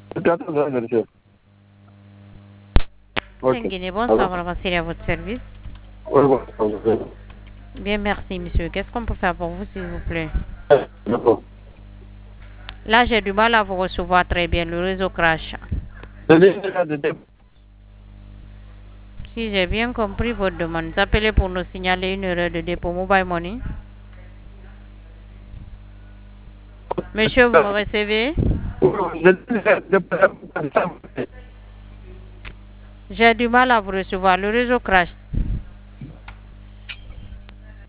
Monsieur. Ok. Guinée, bonsoir, madame Vassili, à votre service. Oui, bon. Bien, merci, monsieur. Qu'est-ce qu'on peut faire pour vous, s'il vous plaît? D'accord. Là, j'ai du mal à vous recevoir très bien. Le réseau crash. Si j'ai bien compris votre demande, vous appelez pour nous signaler une erreur de dépôt Mobile Money. Monsieur, vous me recevez? J'ai du mal à vous recevoir. Le réseau crash.